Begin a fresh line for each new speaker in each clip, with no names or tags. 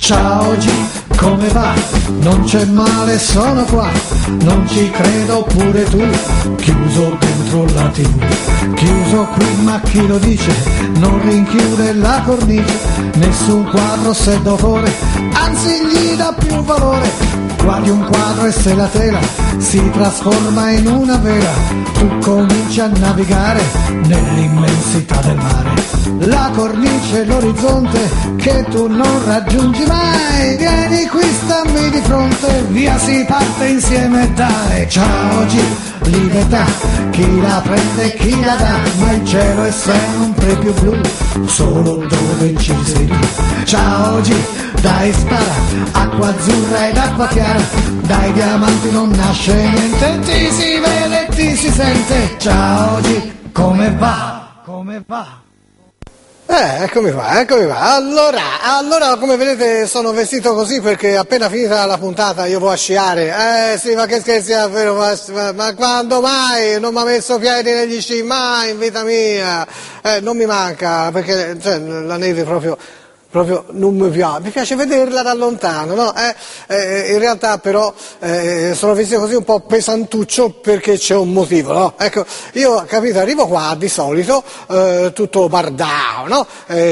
Ciao G, come va? Non c'è male, sono qua, non ci credo pure tu, chiuso dentro la TV, chiuso qui ma chi lo dice, non rinchiude la cornice, nessun quadro se d'autore, anzi gli dà più valore. Guardi un quadro e se la tela si trasforma in una vela, tu cominci a navigare nell'immensità del mare. La cornice e l'orizzonte che tu non raggiungi mai, vieni qui, stammi di fronte, via si parte insieme, dai. Ciao G, libertà, chi la prende e chi la dà, ma il cielo è sempre più blu, solo dove ci sei. Ciao G, dai spara, acqua azzurra ed acqua chiara, dai diamanti non nasce niente, ti si vede e ti si sente. Ciao G, come va? Come va?
Eccomi qua. Allora, come vedete sono vestito così perché appena finita la puntata io vado a sciare. Sì, ma che scherzi davvero, ma quando mai? Non mi ha messo piedi negli sci, mai in vita mia. Non mi manca, perché la neve proprio non mi piace vederla da lontano, no? In realtà però sono vestito così un po' pesantuccio perché c'è un motivo, no? Ecco, io capito, arrivo qua di solito tutto bardao, no?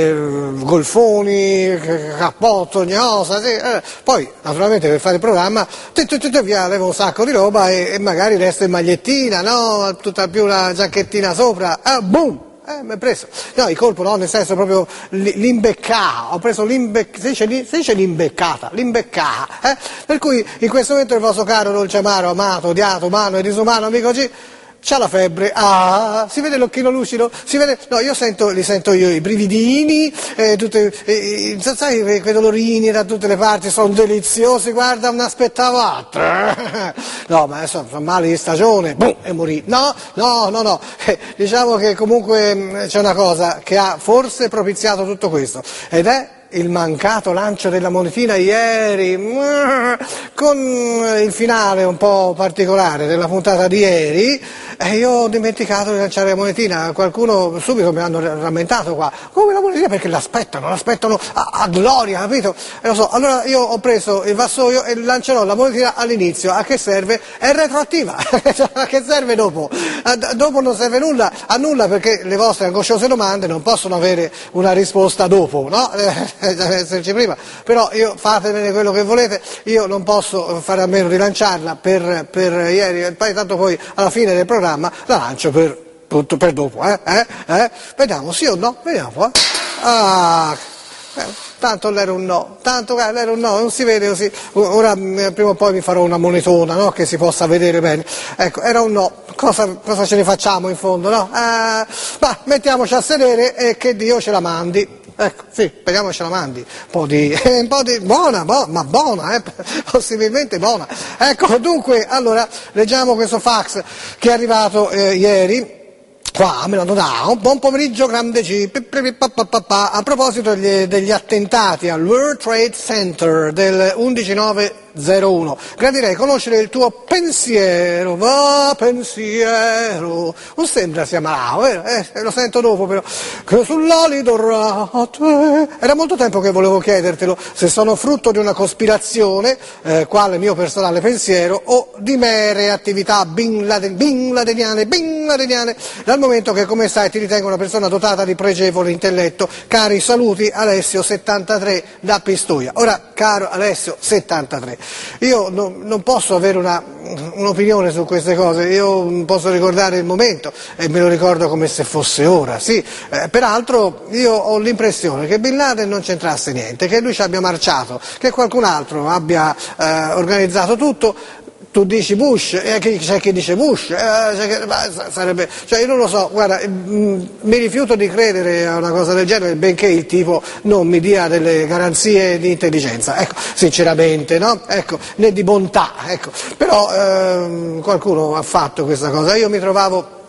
Golfoni, cappotto, gnosa, sì. Poi naturalmente per fare il programma via levo un sacco di roba e magari resto in magliettina, no? Tutta più la giacchettina sopra, boom! Mi è preso, no, il colpo no, nel senso proprio l'imbeccata, ho preso si dice l'imbeccata, per cui in questo momento il vostro caro, dolce, amaro, amato, odiato, umano e disumano amico G c'ha la febbre, si vede l'occhino lucido, si vede, no, li sento io i brividini, sai, quei dolorini da tutte le parti, sono deliziosi, guarda, non aspettavo altro, no, ma adesso fa male di stagione, boom, e morì, no, diciamo che comunque c'è una cosa che ha forse propiziato tutto questo, ed è il mancato lancio della monetina ieri, con il finale un po' particolare della puntata di ieri, io ho dimenticato di lanciare la monetina, qualcuno subito mi hanno rammentato qua, come la monetina? Perché l'aspettano a gloria, capito? E lo so, allora io ho preso il vassoio e lancerò la monetina all'inizio, a che serve? È retroattiva, a che serve dopo? Dopo non serve a nulla perché le vostre angosciose domande non possono avere una risposta dopo, no? Esserci prima, però fatevene quello che volete, io non posso fare a meno di lanciarla per ieri, tanto poi alla fine del programma la lancio per dopo, vediamo sì o no, vediamo, tanto l'era un no, non si vede così, ora prima o poi mi farò una monetona, no? Che si possa vedere bene, ecco, era un no, cosa ce ne facciamo in fondo, no? Ma mettiamoci a sedere e che Dio ce la mandi. Ecco, sì, speriamo che ce la mandi, un po' di buona, ma buona, possibilmente buona. Ecco, dunque, allora, leggiamo questo fax che è arrivato ieri. Qua me lo dà, un buon pomeriggio grande G, a proposito degli attentati al World Trade Center del 11/9/01, gradirei conoscere il tuo pensiero, non sembra sia malato, vero? Lo sento dopo però, che sull'alido rate, era molto tempo che volevo chiedertelo, se sono frutto di una cospirazione, quale mio personale pensiero, o di mere attività bin ladeniane, dal momento che, come sai, ti ritengo una persona dotata di pregevole intelletto. Cari saluti, Alessio 73 da Pistoia. Ora, caro Alessio 73, io non posso avere un'opinione su queste cose, io posso ricordare il momento e me lo ricordo come se fosse ora, sì, peraltro io ho l'impressione che Bin Laden non c'entrasse niente, che lui ci abbia marciato, che qualcun altro abbia organizzato tutto. Tu dici Bush, e c'è chi dice Bush, sarebbe, io non lo so, guarda, mi rifiuto di credere a una cosa del genere, benché il tipo non mi dia delle garanzie di intelligenza, ecco, sinceramente, no? Ecco, né di bontà, ecco, però qualcuno ha fatto questa cosa, io mi trovavo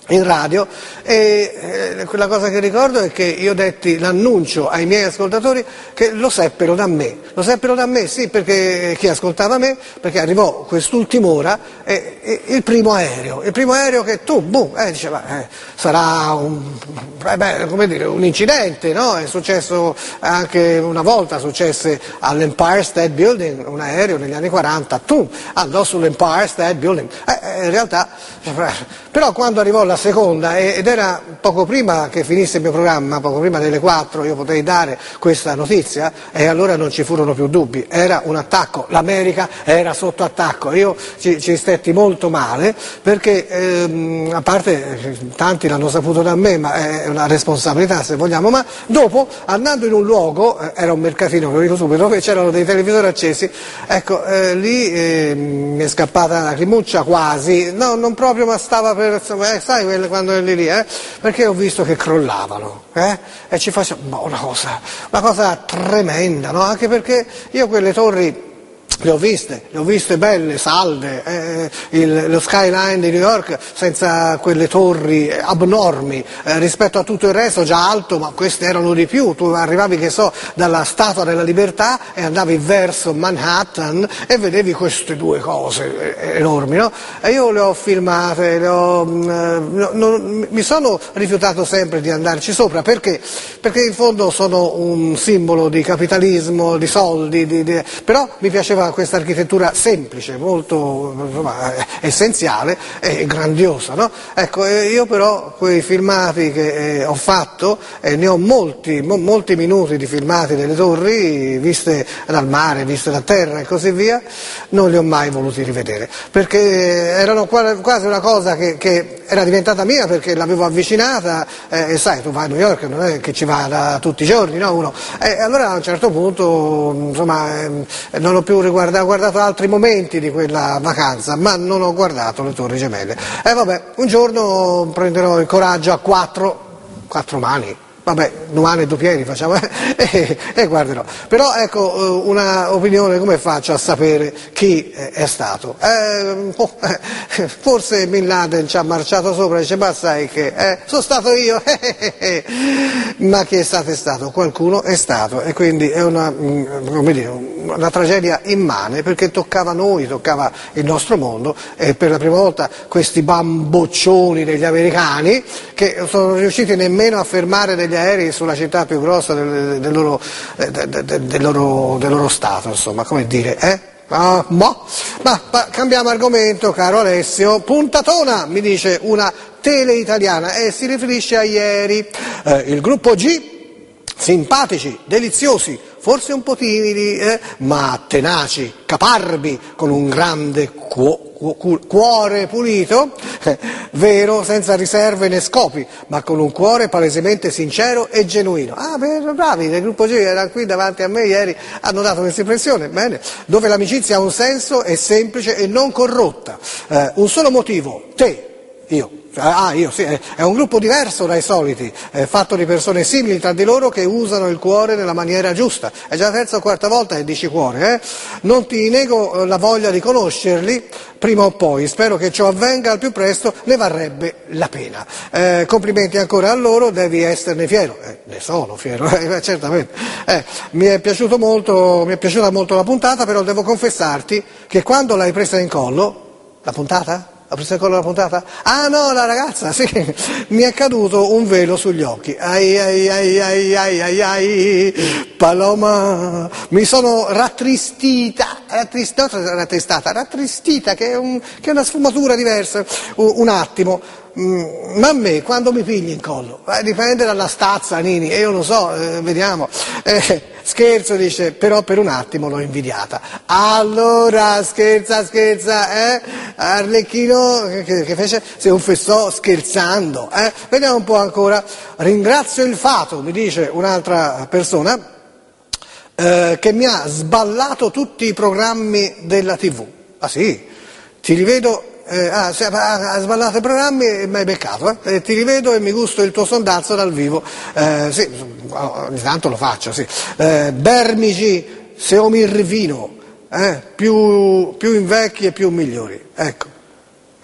in radio, e quella cosa che ricordo è che io detti l'annuncio ai miei ascoltatori che lo seppero da me, sì, perché chi ascoltava me, perché arrivò quest'ultima ora il primo aereo che tu, boom, diceva, sarà un incidente, no? È successo anche una volta, successe all'Empire State Building, un aereo negli anni 40, andò sull'Empire State Building, in realtà, però quando arrivò la seconda, ed era poco prima che finisse il mio programma, poco prima delle 4, io potevi dare questa notizia, e allora non ci furono più dubbi, era un attacco, l'America era sotto attacco, io ci stetti molto male, perché a parte tanti l'hanno saputo da me, ma è una responsabilità se vogliamo, ma dopo, andando in un luogo, era un mercatino, ve lo dico subito, dove c'erano dei televisori accesi, ecco, lì mi è scappata la lacrimuccia quasi, no, non proprio, ma stava per, sai quando è lì, perché ho visto che crollavano, e ci facciamo, una cosa tremenda, no? Anche perché io quelle torri le ho viste belle, salde, lo skyline di New York senza quelle torri abnormi, rispetto a tutto il resto già alto, ma queste erano di più, tu arrivavi, che so, dalla Statua della Libertà e andavi verso Manhattan e vedevi queste due cose enormi, no? E io le ho filmate, mi sono rifiutato sempre di andarci sopra, perché in fondo sono un simbolo di capitalismo, di soldi, però mi piaceva questa architettura semplice, molto essenziale e grandiosa, no? Ecco, io però quei filmati che ho fatto, ne ho molti minuti di filmati delle torri, viste dal mare, viste da terra e così via, non li ho mai voluti rivedere, perché erano quasi una cosa che era diventata mia, perché l'avevo avvicinata, e sai, tu vai a New York, non è che ci va tutti i giorni, no, uno, e allora a un certo punto, insomma, non ho più ho guardato altri momenti di quella vacanza, ma non ho guardato le Torri Gemelle. E vabbè, un giorno prenderò il coraggio a quattro mani, vabbè, due mani e due piedi facciamo, e guarderò. Però ecco, una opinione, come faccio a sapere chi è stato? Forse Bin Laden ci ha marciato sopra e dice, ma sai che sono stato io, ma chi è stato? Qualcuno è stato, e quindi è una tragedia immane, perché toccava noi, toccava il nostro mondo, e per la prima volta questi bamboccioni degli americani, che sono riusciti nemmeno a fermare degli aerei sulla città più grossa del loro stato, insomma, come dire, Ma cambiamo argomento, caro Alessio. Puntatona, mi dice una tele italiana, e si riferisce a ieri. Il gruppo G, simpatici, deliziosi, forse un po' timidi, ma tenaci, caparbi, con un grande cuore pulito, vero, senza riserve né scopi, ma con un cuore palesemente sincero e genuino. Bravi, del gruppo G, erano qui davanti a me ieri, hanno dato questa impressione, bene, dove l'amicizia ha un senso, è semplice e non corrotta. Un solo motivo, io sì, è un gruppo diverso dai soliti, fatto di persone simili tra di loro che usano il cuore nella maniera giusta. È già la terza o quarta volta che dici cuore, Non ti nego la voglia di conoscerli, prima o poi, spero che ciò avvenga al più presto, ne varrebbe la pena. Complimenti ancora a loro, devi esserne fiero. Ne sono fiero, certamente. Mi è piaciuta molto la puntata, però devo confessarti che quando l'hai presa in collo, la puntata? Ha preso in collo la puntata? Ah no, la ragazza, sì, mi è caduto un velo sugli occhi. Paloma, mi sono rattristita, che è una sfumatura diversa, un attimo. Ma a me, quando mi pigli in collo, dipende dalla stazza, Nini, e io lo so, vediamo. Scherzo, dice, però per un attimo l'ho invidiata. Allora, scherza, Arlecchino, che fece? Si confessò scherzando, Vediamo un po' ancora. Ringrazio il fato, mi dice un'altra persona, che mi ha sballato tutti i programmi della TV. Ah sì? Ti rivedo... ha sballato i programmi e mi hai beccato, ti rivedo e mi gusto il tuo sondazzo dal vivo, sì, ogni tanto lo faccio, sì. Bermici, Seomirvino, più invecchi e più migliori, ecco,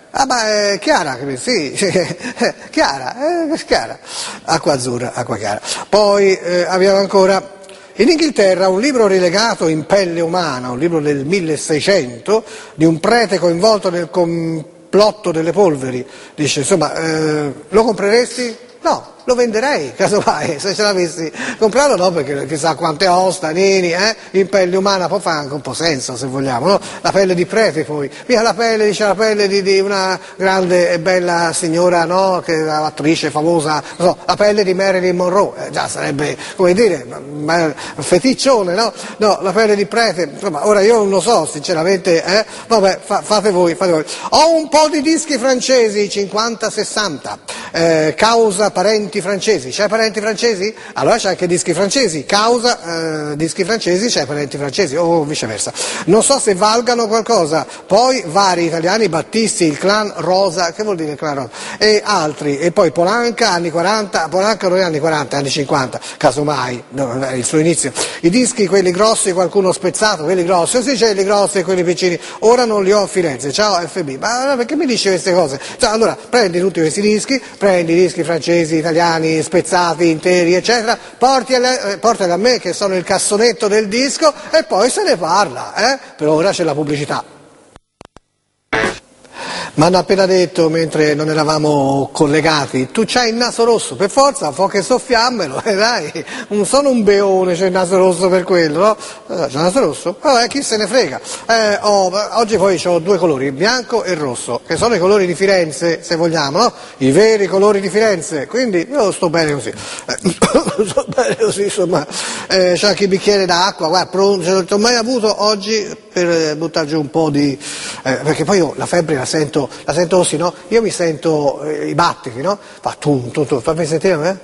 Ah, ma è chiara, sì, chiara, acqua azzurra, acqua chiara. Poi abbiamo ancora, in Inghilterra, un libro rilegato in pelle umana, un libro del 1600, di un prete coinvolto nel complotto delle polveri, dice, insomma, lo compreresti? No. Lo venderei, casomai, se ce l'avessi comprato, no, perché chissà quante ossa, nini, in pelle umana, poi fa anche un po' senso, se vogliamo, no? La pelle di prete, poi, via la pelle, dice la pelle di una grande e bella signora, no, che è un'attrice famosa, non so, la pelle di Marilyn Monroe, già sarebbe, come dire, feticcione, no? No, la pelle di prete, insomma, ora io non lo so, sinceramente, vabbè, fate voi. Ho un po' di dischi francesi, 50-60, causa parenti francesi, c'hai parenti francesi? Allora c'è anche dischi francesi, causa dischi francesi, c'hai parenti francesi, o viceversa. Non so se valgano qualcosa, poi vari italiani, Battisti, il clan Rosa, che vuol dire il clan Rosa? E altri, e poi Polanca, anni 40, Polanca non è anni 40, anni 50, casomai, no, il suo inizio. I dischi, quelli grossi, qualcuno spezzato, quelli grossi, sì, c'è quelli grossi e quelli piccini, ora non li ho a Firenze, ciao FB, ma perché mi dici queste cose? Cioè, allora, prendi tutti questi dischi, prendi i dischi francesi, italiani, spezzati, interi, eccetera, portali a me che sono il cassonetto del disco e poi se ne parla, per ora c'è la pubblicità. Mi hanno appena detto, mentre non eravamo collegati, tu c'hai il naso rosso, per forza, che soffiammelo, dai, non sono un beone, c'è il naso rosso per quello, no? C'è il naso rosso? Vabbè, chi se ne frega. Oggi poi ho due colori, il bianco e il rosso, che sono i colori di Firenze, se vogliamo, no? I veri colori di Firenze, quindi io sto bene così. Sto bene così, insomma, c'è anche il bicchiere d'acqua, guarda, non ho mai avuto oggi per buttare giù un po' di... perché poi io la febbre la sento così, no? Io mi sento i battiti, no? Fa fammi sentire a me?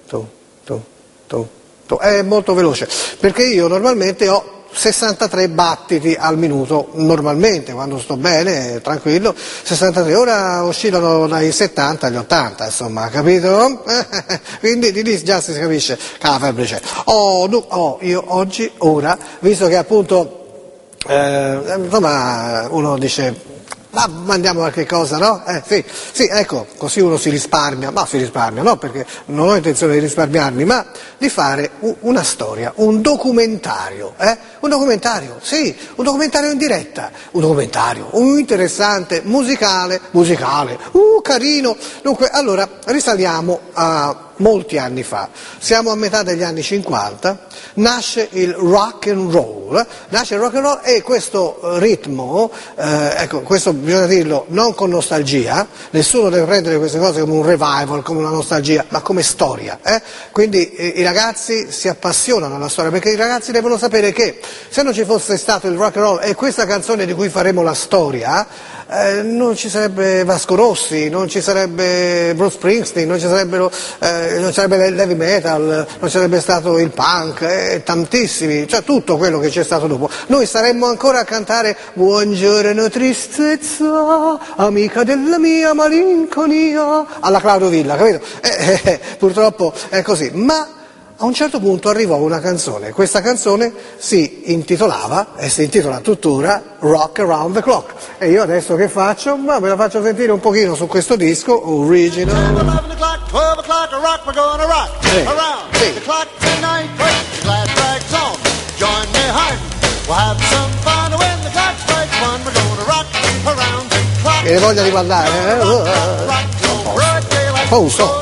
È molto veloce, perché io normalmente ho 63 battiti al minuto, normalmente, quando sto bene, tranquillo, 63, ora oscillano dai 70 agli 80, insomma, capito? Quindi di lì già si capisce che la febbre c'è. Io oggi, ora, visto che appunto, insomma, uno dice... Ma mandiamo qualche cosa, no? Sì, ecco, così uno si risparmia, no, perché non ho intenzione di risparmiarmi, ma di fare una storia, un documentario, un documentario in diretta, un interessante, musicale, carino. Dunque, allora, risaliamo a molti anni fa, siamo a metà degli anni 50, nasce il rock and roll e questo ritmo, ecco, questo bisogna dirlo non con nostalgia, nessuno deve prendere queste cose come un revival, come una nostalgia, ma come storia, quindi i ragazzi si appassionano alla storia, perché i ragazzi devono sapere che se non ci fosse stato il rock and roll e questa canzone di cui faremo la storia, non ci sarebbe Vasco Rossi, non ci sarebbe Bruce Springsteen, non ci sarebbe l'heavy metal, non ci sarebbe stato il punk, tantissimi, cioè tutto quello che c'è stato dopo. Noi saremmo ancora a cantare Buongiorno tristezza, amica della mia malinconia, alla Claudio Villa, capito? Purtroppo è così, ma a un certo punto arrivò una canzone, questa canzone si intitolava, e si intitola tuttora, Rock Around the Clock, e io adesso che faccio? Ma ve la faccio sentire un pochino su questo disco, original.
11 o'clock, 12 o'clock, a rock, we're gonna rock around the clock tonight, the glad rags on, join me hard, we'll have some fun when the clock strikes one, we're gonna rock around the clock.
Che ne voglia di ballare, Oh, so.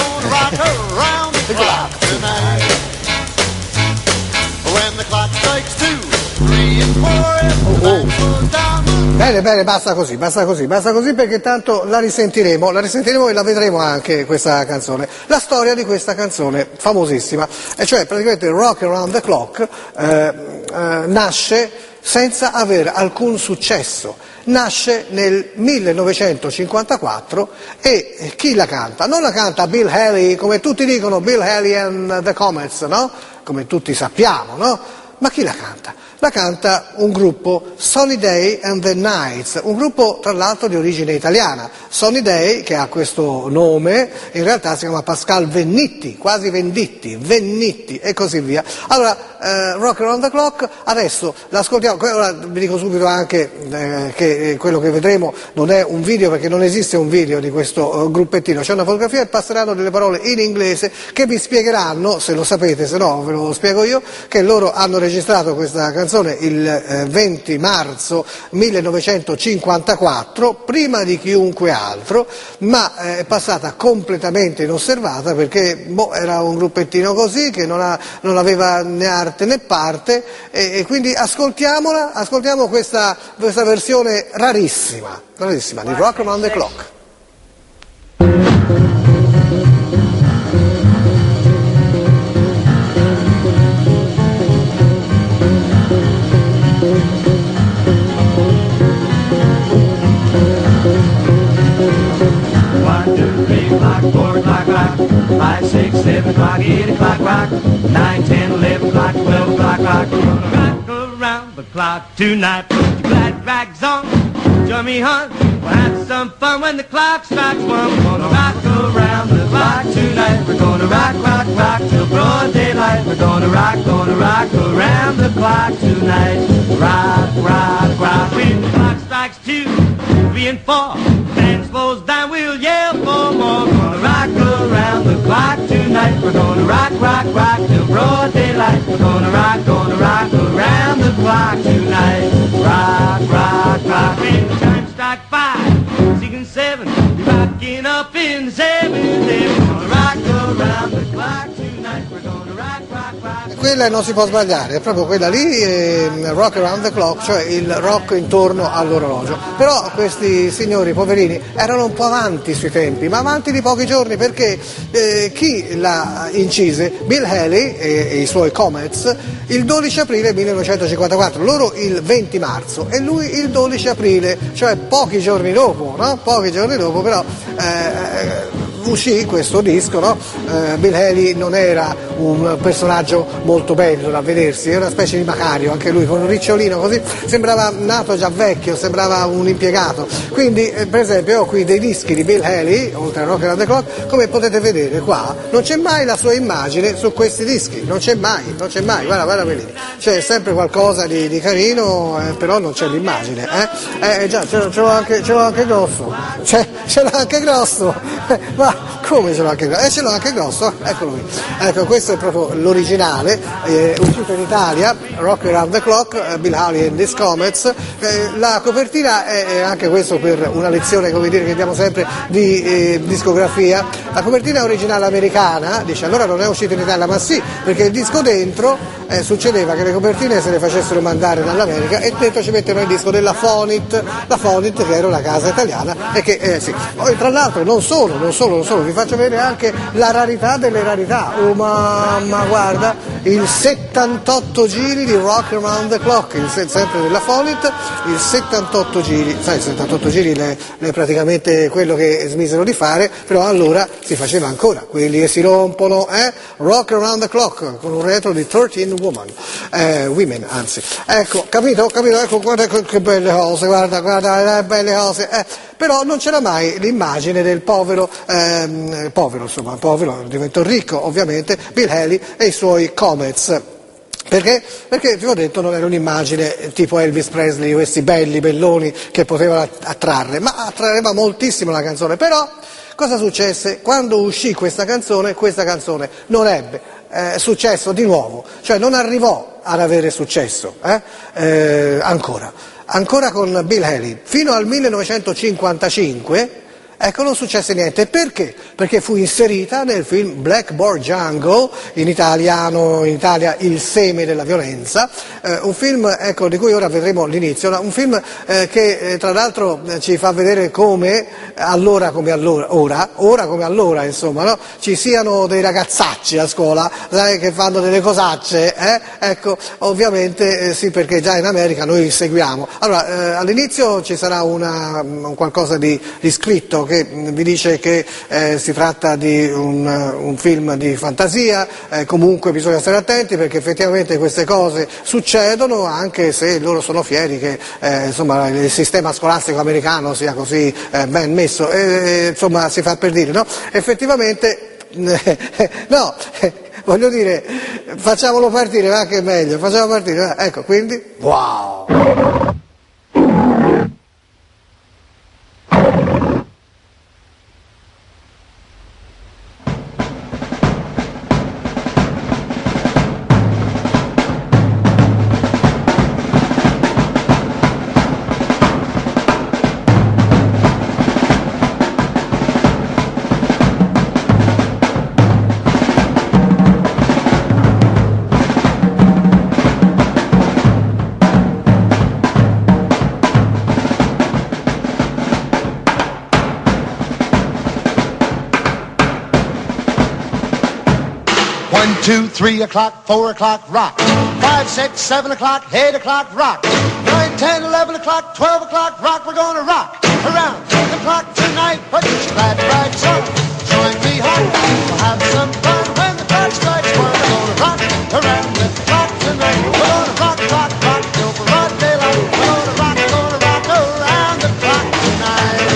Bene, basta così, perché tanto la risentiremo e la vedremo anche questa canzone. La storia di questa canzone famosissima, e cioè praticamente Rock Around the Clock nasce senza avere alcun successo. Nasce nel 1954 e chi la canta? Non la canta Bill Haley, come tutti dicono, Bill Haley and the Comets, no? Come tutti sappiamo, no? Ma chi la canta? La canta un gruppo, Sunny Day and the Nights, un gruppo tra l'altro di origine italiana. Sunny Day, che ha questo nome, in realtà si chiama Pascal Vennitti, quasi Venditti, Vennitti e così via. Allora, Rock Around the Clock, adesso l'ascoltiamo. Ora vi dico subito anche che quello che vedremo non è un video, perché non esiste un video di questo gruppettino, c'è una fotografia e passeranno delle parole in inglese che vi spiegheranno, se lo sapete, se no ve lo spiego io, che loro hanno registrato questa canzone il 20 marzo 1954, prima di chiunque altro, ma è passata completamente inosservata perché era un gruppettino così che non aveva né arte né parte, e quindi ascoltiamo questa versione rarissima di Rock Around the Clock.
O'clock, 4 o'clock, rock, 5, 6, 7 o'clock, 8 o'clock, rock, 9, 10, 11 o'clock, 12 o'clock, rock. We're gonna rock around the clock tonight. Put your glad rags on, join me, hon. We'll have some fun when the clock strikes 1. We're gonna rock around the clock tonight. We're gonna rock, rock, rock till broad daylight. We're gonna rock around the clock tonight. Rock, rock, rock. When the clock strikes 2, 3 and 4, dance floors down, we'll yell for more. We're gonna rock around the clock tonight. We're gonna rock, rock, rock till broad daylight. We're gonna rock around the clock tonight. Rock, rock, rock. When the time strike 5, 6 and 7, we're rocking up in the 7th. We're gonna rock around the clock tonight. We're gonna rock, rock, rock.
Quella non si può sbagliare, è proprio quella lì, Rock Around the Clock, cioè il rock intorno all'orologio. Però questi signori poverini erano un po' avanti sui tempi, ma avanti di pochi giorni, perché chi l'ha incise? Bill Haley e i suoi Comets il 12 aprile 1954, loro il 20 marzo e lui il 12 aprile, cioè pochi giorni dopo, no? Pochi giorni dopo, però uscì questo disco, no? Bill Haley non era un personaggio molto bello da vedersi, era una specie di Macario, anche lui con un ricciolino così, sembrava nato già vecchio, sembrava un impiegato. Quindi per esempio ho qui dei dischi di Bill Haley, oltre a Rock Around the Clock, come potete vedere qua, non c'è mai la sua immagine su questi dischi, non c'è mai, guarda quelli, c'è sempre qualcosa di carino, però non c'è l'immagine, già, ce l'ho anche grosso, ce l'ho anche grosso, ma come ce l'ho anche grosso? Ce l'ho anche grosso, eccolo qui. Ecco, questo è proprio l'originale, uscito in Italia, Rock Around the Clock, Bill Haley and His Comets. La copertina è anche questo per una lezione, come dire, che diamo sempre di discografia. La copertina è originale americana, dice allora non è uscito in Italia, ma sì, perché il disco dentro succedeva che le copertine se le facessero mandare dall'America e dentro ci mettono il disco della Fonit, la Fonit che era una casa italiana e che sì. Poi tra l'altro non solo, vi faccio vedere anche la rarità delle rarità. Oh mamma, guarda, il 78 giri di Rock Around the Clock, sempre della Fonit, il 78 giri, sai, il 78 giri è praticamente quello che smisero di fare, però allora si faceva ancora, quelli che si rompono, Rock Around the Clock, con un retro di 13 women, anzi. Ecco, capito? Ecco, guarda che belle cose, guarda, belle cose, però non c'era mai l'immagine del povero, diventò ricco ovviamente, Bill Haley e i suoi Comets. Perché? Perché vi ho detto non era un'immagine tipo Elvis Presley, questi belli belloni che potevano attrarre, ma attraeva moltissimo la canzone. Però cosa successe? Quando uscì questa canzone non ebbe successo di nuovo, cioè non arrivò ad avere successo ancora con Bill Haley fino al 1955. Ecco, non successe niente. Perché? Perché fu inserita nel film Blackboard Jungle, in Italia Il seme della violenza, un film, ecco, di cui ora vedremo l'inizio, un film che tra l'altro ci fa vedere come ora come allora, insomma, no? Ci siano dei ragazzacci a scuola, sai, che fanno delle cosacce, ecco, ovviamente sì, perché già in America noi li seguiamo. Allora, all'inizio ci sarà un qualcosa di scritto che vi dice che si tratta di un film di fantasia, comunque bisogna stare attenti perché effettivamente queste cose succedono, anche se loro sono fieri che insomma il sistema scolastico americano sia così ben messo, insomma si fa per dire, no? Effettivamente no, voglio dire, Facciamolo partire, va che è meglio, facciamo partire, va. Ecco, quindi, wow!
One, 2, 3 o'clock, 4 o'clock, rock. 5, 6, 7 o'clock, 8 o'clock, rock. 9, 10, 11 o'clock, 12 o'clock, rock. We're gonna rock around the clock tonight. Put your glad rags on. Join me home. We'll have some fun when the clock strikes 1. We're gonna rock around the clock tonight. We're gonna rock, rock, rock till broad daylight. We're gonna rock around the clock tonight.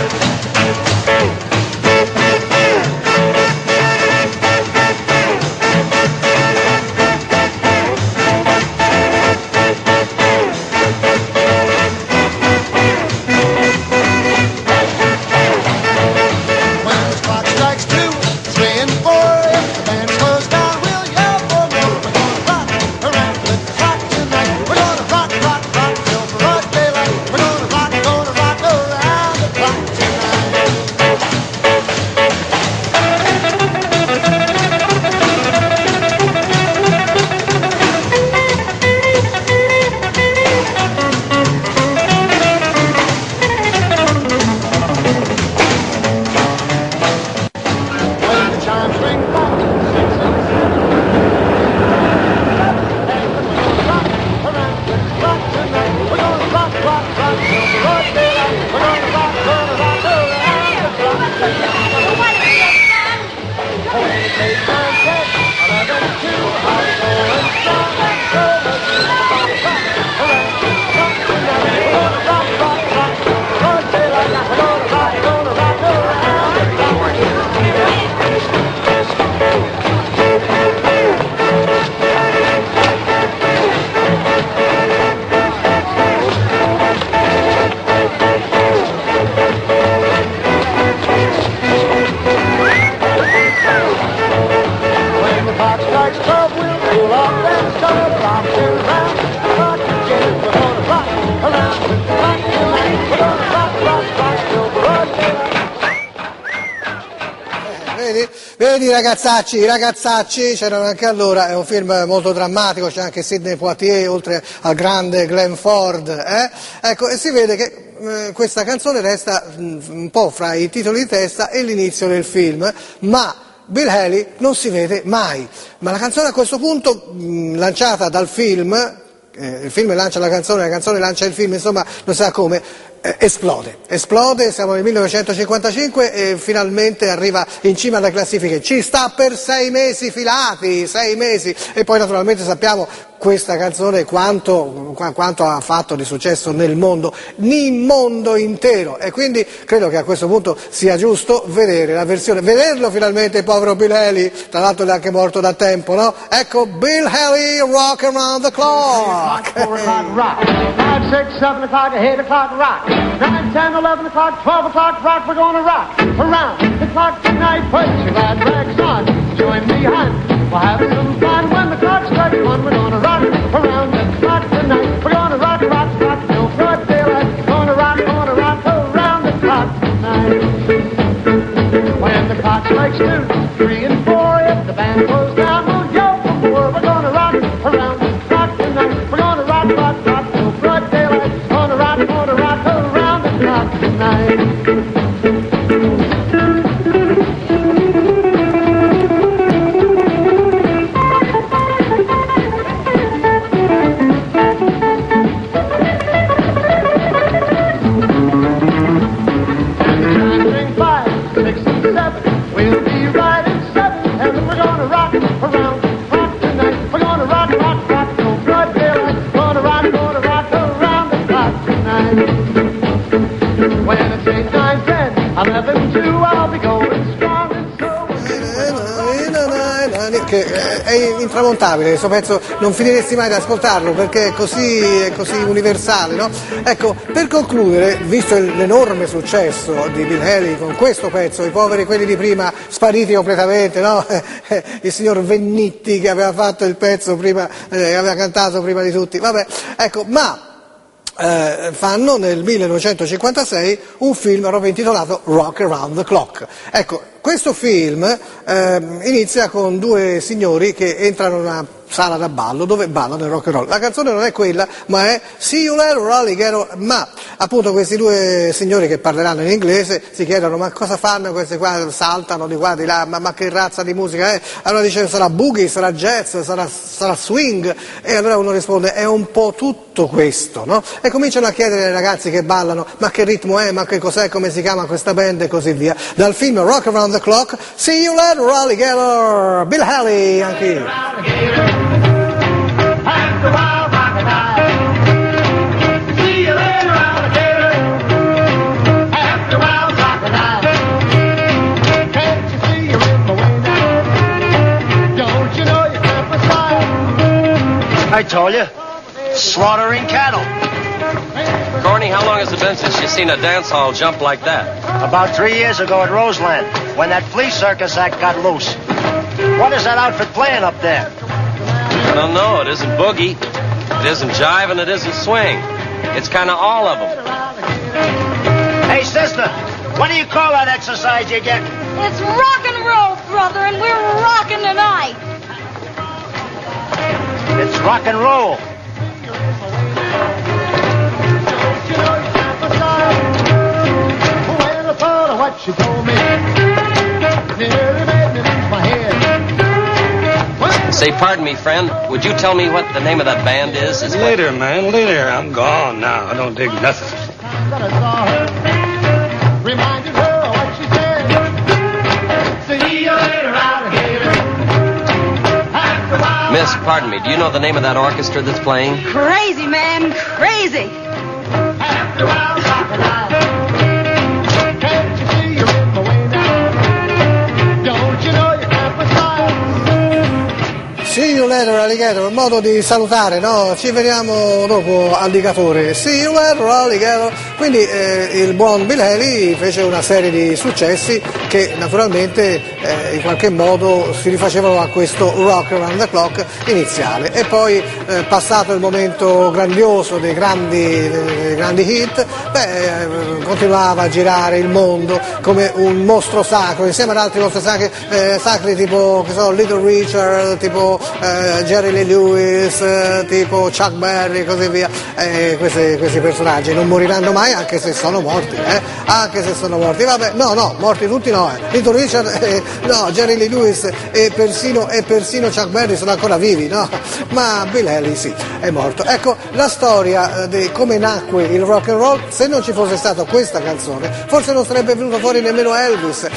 Vedi i ragazzacci c'erano anche allora, è un film molto drammatico, c'è anche Sidney Poitier oltre al grande Glenn Ford, ecco, e si vede che questa canzone resta un po' fra i titoli di testa e l'inizio del film, ma Bill Haley non si vede mai, ma la canzone a questo punto lanciata dal film, il film lancia la canzone lancia il film, insomma non sa come, esplode, siamo nel 1955 e finalmente arriva in cima alle classifiche, ci sta per 6 mesi filati, 6 mesi, e poi naturalmente sappiamo questa canzone quanto ha fatto di successo nel mondo intero, e quindi credo che a questo punto sia giusto vedere la versione, vederlo finalmente il povero Bill Haley, tra l'altro è anche morto da tempo, no? Ecco Bill Haley, Rock Around the Clock.
4 o'clock, rock. 5, 6, 7 o'clock, 8 o'clock, rock. 9, 10, 11 o'clock, 12 o'clock, rock. We're gonna rock around the clock tonight. Put your glad rags on. Join me, hon. We'll have some fun when the clock strikes 1. We're gonna rock around the clock tonight. We're gonna rock, rock, rock till broad daylight. Gonna rock around the clock tonight. When the clock strikes 2, 3, and 4, if the band goes down, we'll yell for more. We're gonna rock around the clock tonight. We're gonna rock, rock, rock till broad daylight. Gonna rock around the clock tonight. We'll be right in 7, and we're gonna rock
che è intramontabile, questo pezzo non finiresti mai di ascoltarlo perché è così universale, no? Ecco, per concludere, visto l'enorme successo di Bill Haley con questo pezzo, i poveri quelli di prima spariti completamente, no? Il signor Vennitti che aveva fatto il pezzo prima, aveva cantato prima di tutti, vabbè, ecco, ma fanno nel 1956 un film proprio intitolato Rock Around the Clock. Ecco, questo film inizia con due signori che entrano in una sala da ballo dove ballano il rock and roll. La canzone non è quella, ma è See You Later Alligator, ma appunto questi due signori che parleranno in inglese si chiedono ma cosa fanno questi qua, saltano di qua di là, ma che razza di musica è? Allora dice sarà boogie, sarà jazz, sarà swing, e allora uno risponde è un po' tutto questo, no? E cominciano a chiedere ai ragazzi che ballano ma che ritmo è, ma che cos'è, come si chiama questa band e così via. Dal film Rock Around the Clock, See You Later Alligator, Bill Haley anche io.
After a while, crocodile. See you later, alligator. After a while, crocodile. Can't you see you're in my way now? Don't you know you can't style?
I told you, slaughtering cattle.
Corny, how long has it been since you seen a dance hall jump like that?
About 3 years ago at Roseland, when that flea circus act got loose. What is that outfit playing up there?
I don't know. It isn't boogie, it isn't jive, and it isn't swing. It's kind of all of them.
Hey, sister, what do you call that exercise you get?
It's rock and roll, brother, and we're rocking tonight.
It's rock and roll.
When I thought of what she told me, nearly made me lose my head.
Say, pardon me, friend. Would you tell me what the name of that band is?
Later, man, later. I'm gone now. I don't dig nothing.
That I saw her, reminded her of what she said. See you later, alligator. After a while,
Miss, pardon me. Do you know the name of that orchestra that's playing?
Crazy, man, crazy.
after a while, crocodile. Can't you see you're in my way now? Don't you know you can't be style?
See you later alligator, un modo di salutare, no? Ci vediamo dopo alligatore. See you later alligator. Quindi il buon Bill Haley fece una serie di successi che naturalmente in qualche modo si rifacevano a questo Rock Around the Clock iniziale, e poi passato il momento grandioso dei grandi hit, continuava a girare il mondo come un mostro sacro insieme ad altri mostri sacri tipo che so, Little Richard, tipo Jerry Lee Lewis, tipo Chuck Berry e così via. Questi personaggi non moriranno mai, anche se sono morti, anche se sono morti, vabbè, no, morti tutti no, Little Richard no, Jerry Lee Lewis e persino Chuck Berry sono ancora vivi, no, ma Bill Haley sì, è morto. Ecco, la storia di come nacque il rock and roll, se non ci fosse stata questa canzone, forse non sarebbe venuto fuori nemmeno Elvis,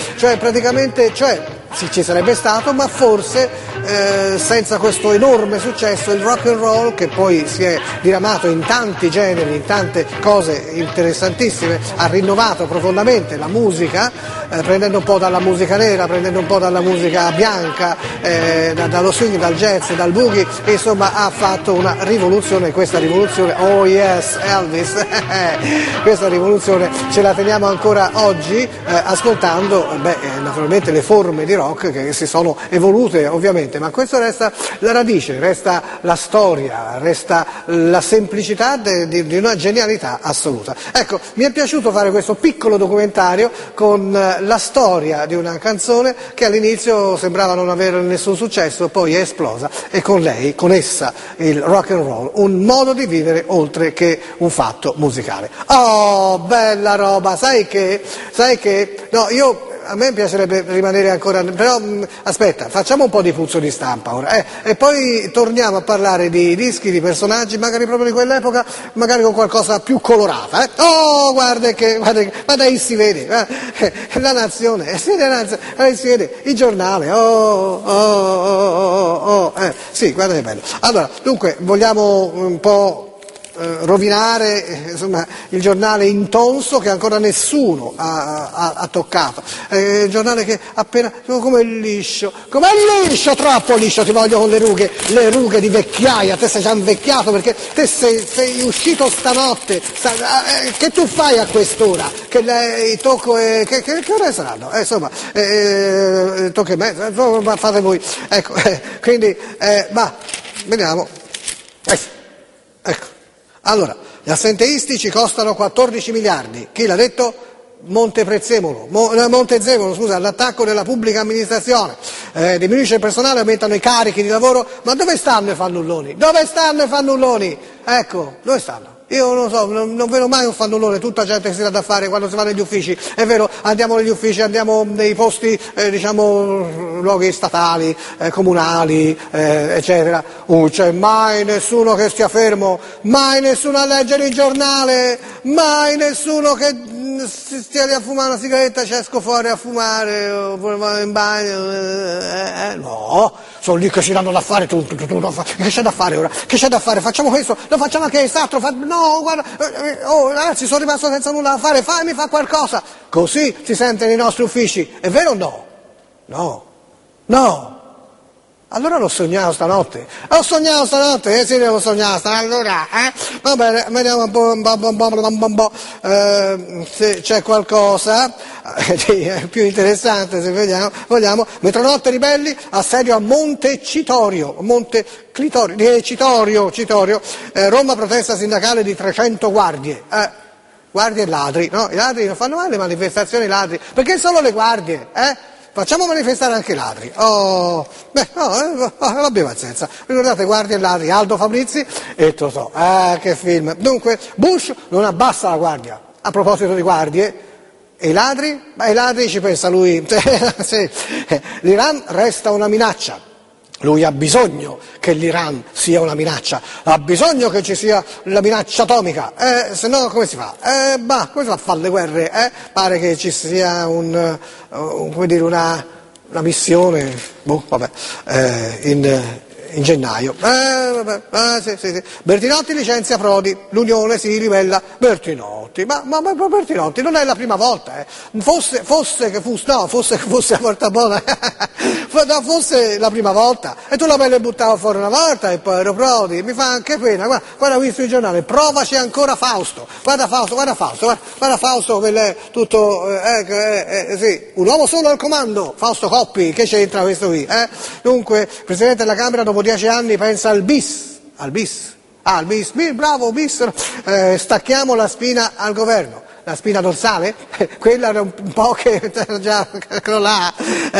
sì, ci sarebbe stato, ma forse senza questo enorme successo il rock and roll, che poi si è diramato in tanti generi, in tante cose interessantissime, ha rinnovato profondamente la musica, prendendo un po' dalla musica nera, prendendo un po' dalla musica bianca, dallo swing, dal jazz, dal boogie, e insomma ha fatto una rivoluzione. Questa rivoluzione, oh yes Elvis, questa rivoluzione ce la teniamo ancora oggi ascoltando naturalmente le forme di rock che si sono evolute ovviamente, ma questo resta la radice, resta la storia, resta la semplicità di una genialità assoluta. Ecco, mi è piaciuto fare questo piccolo documentario con la storia di una canzone che all'inizio sembrava non avere nessun successo, poi è esplosa, e con lei, con essa, il rock and roll, un modo di vivere oltre che un fatto musicale. Oh, bella roba, sai che, no, a me piacerebbe rimanere ancora, però aspetta, facciamo un po' di puzzo di stampa ora, e poi torniamo a parlare di dischi, di personaggi, magari proprio di quell'epoca, magari con qualcosa più colorata, Oh, guarda dai, si vede, la nazione, si vede, il giornale, sì, guarda che bello. Allora, dunque, vogliamo un po' rovinare insomma, il giornale intonso che ancora nessuno ha toccato, il giornale che appena, come liscio, troppo liscio ti voglio con le rughe di vecchiaia, te sei già invecchiato perché te sei uscito stanotte, che tu fai a quest'ora? Che il tocco è, che ore saranno? Insomma, tocco e mezzo, fate voi, ecco, quindi, vediamo, ecco. Allora, gli assenteisti ci costano 14 miliardi. Chi l'ha detto? Montezemolo, scusa, l'attacco della pubblica amministrazione. Diminuisce il personale, aumentano i carichi di lavoro. Ma dove stanno i fannulloni? Ecco, dove stanno? Io non lo so, non vedo mai un fannullone, tutta gente che si dà da fare quando si va negli uffici. È vero, andiamo negli uffici, andiamo nei posti, luoghi statali, comunali, eccetera. C'è mai nessuno che stia fermo, mai nessuno a leggere il giornale, mai nessuno che stia lì a fumare una sigaretta, esco fuori a fumare, oppure in bagno, no, sono lì che si danno da fare, che c'è da fare ora? Che c'è da fare? Facciamo questo, lo facciamo anche quest'altro, no, guarda, ragazzi, sono rimasto senza nulla da fare, fammi fa qualcosa, così si sente nei nostri uffici, è vero o no? No. Allora l'ho sognato stanotte, sì, l'ho sognato, allora, va bene, vediamo un po', se c'è qualcosa, più interessante se vogliamo, metronotte ribelli, assedio a Citorio, Roma protesta sindacale di 300 guardie, guardie e ladri, no, i ladri non fanno mai le manifestazioni ladri, perché solo le guardie, Facciamo manifestare anche i ladri. Abbi pazienza. Ricordate Guardie e ladri, Aldo Fabrizi e Totò. Che film. Dunque, Bush non abbassa la guardia. A proposito di guardie, e i ladri? I ladri ci pensa lui. Sì. L'Iran resta una minaccia. Lui ha bisogno che l'Iran sia una minaccia, ha bisogno che ci sia la minaccia atomica, se no come si fa? Come si fa a fare le guerre? Pare che ci sia una missione, in gennaio. Sì. Bertinotti licenzia Prodi, l'Unione si ribella. Bertinotti, ma Bertinotti non è la prima volta, fosse che fosse la volta buona, fosse la prima volta, e tu la me buttavo fuori una volta e poi ero Prodi, mi fa anche pena, guarda ho visto il giornale, provaci ancora Fausto, guarda Fausto, quello è tutto, sì, un uomo solo al comando, Fausto Coppi, che c'entra questo qui, Dunque, Presidente della Camera dopo 10 anni pensa al bis, bravo bis, stacchiamo la spina al governo. La spina dorsale? Quella era un po' che già là,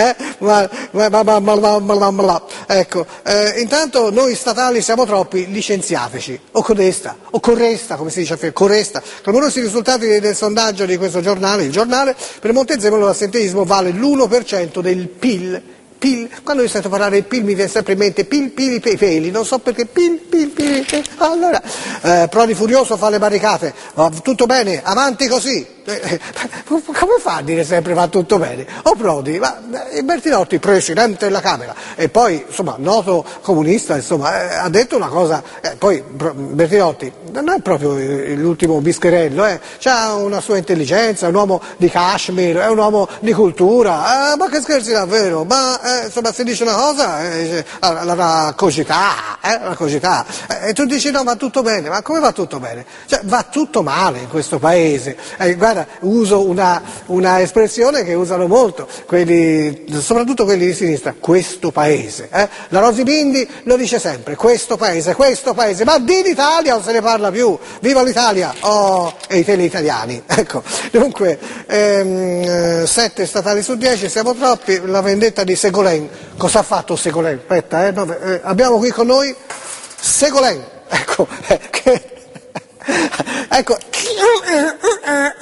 Ecco, intanto noi statali siamo troppi, licenziateci, o corresta, come si dice, corresta. Clamorosi risultati del sondaggio di questo giornale, il giornale, per Montezemolo l'assenteismo vale l'1% del PIL. Quando io sento parlare del PIL mi viene sempre in mente peli, non so perché PIL. Allora, Prodi furioso fa le barricate, tutto bene, avanti così. Come fa a dire sempre va tutto bene? O Prodi, Bertinotti, presidente della Camera, e poi, insomma, noto comunista, insomma, ha detto una cosa, poi Bertinotti non è proprio l'ultimo bischerello, c'ha una sua intelligenza, è un uomo di Kashmir, è un uomo di cultura, ma che scherzi davvero, insomma, se dice una cosa, la cogità, e tu dici no, va tutto bene, ma come va tutto bene? Cioè, va tutto male in questo paese, guarda, uso una espressione che usano molto, soprattutto quelli di sinistra, questo paese, la Rosi Bindi lo dice sempre, questo paese, ma di l'Italia non se ne parla più, viva l'Italia, e i tele italiani, ecco, dunque, 7 statali su 10, siamo troppi, la vendetta di Ségolène, cosa ha fatto Ségolène? Aspetta, abbiamo qui con noi Ségolène, ecco, Ségolène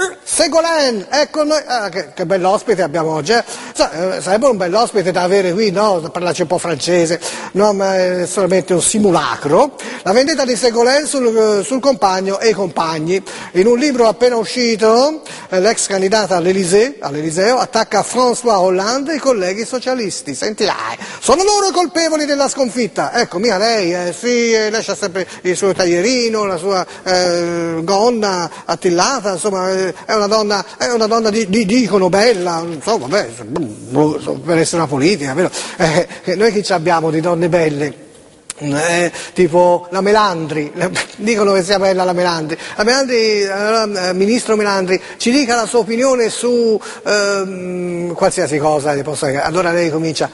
Ségolène è con noi. Che bell'ospite abbiamo oggi, sarebbe un bell'ospite da avere qui, no? Parlarci un po' francese, no? Ma è solamente un simulacro. La vendetta di Ségolène sul compagno e i compagni. In un libro appena uscito, l'ex candidata all'Eliseo attacca François Hollande e i colleghi socialisti. Sentirai, sono loro i colpevoli della sconfitta. Ecco, mia lei, sì, lei c'ha sempre il suo taglierino, la sua gonna attillata, insomma, è una donna dicono bella, insomma, vabbè, per essere una politica, vero? Noi chi ci abbiamo di donne belle? Tipo la Melandri, dicono che sia bella la Melandri. La Melandri, ministro Melandri, ci dica la sua opinione su qualsiasi cosa, allora lei comincia.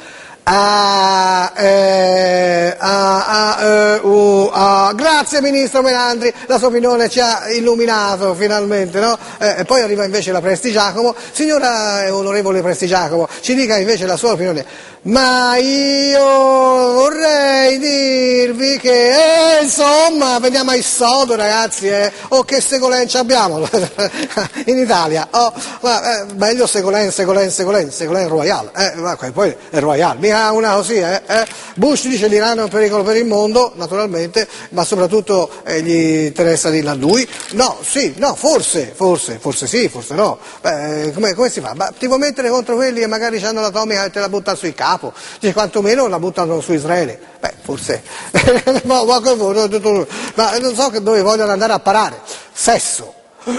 Grazie ministro Melandri, la sua opinione ci ha illuminato finalmente, no? E poi arriva invece la Prestigiacomo. Signora onorevole Prestigiacomo, ci dica invece la sua opinione. Ma io vorrei dirvi che, insomma, vediamo ai sodo ragazzi, che Ségolène ci abbiamo in Italia, meglio Ségolène Royal, poi è Royal, mica una così, Bush dice l'Iran è un pericolo per il mondo, naturalmente, ma soprattutto gli interessa dirla a lui, forse sì, forse no, come si fa? Ma ti vuoi mettere contro quelli che magari hanno l'atomica e te la buttano sui capo? Cioè, quantomeno la buttano su Israele. Forse. ma non so dove vogliono andare a parare. Sesso